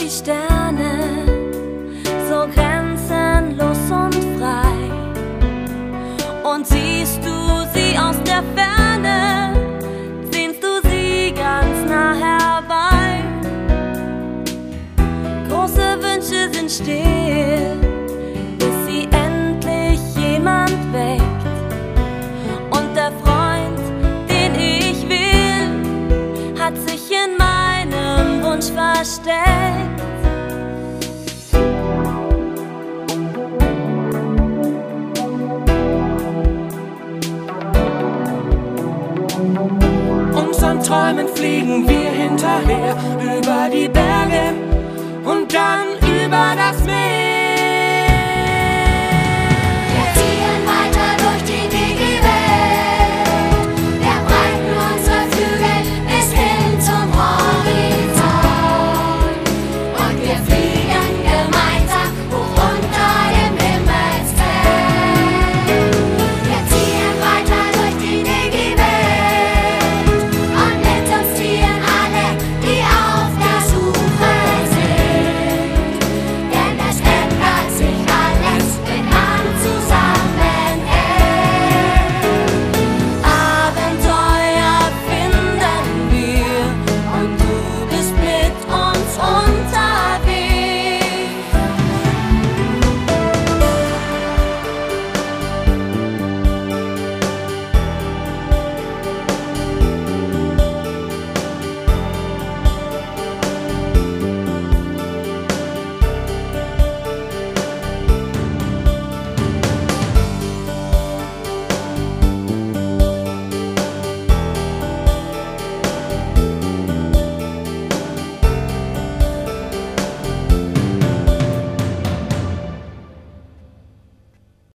die Sterne, so grenzenlos und frei. Und siehst du sie aus der Ferne, sehnst du sie ganz nah herbei. Große Wünsche sind still, bis sie endlich jemand weckt. Und der Freund, den ich will, hat sich in meinem Wunsch versteckt. Unseren Träumen fliegen wir hinterher, über die Berge und dann über das Meer.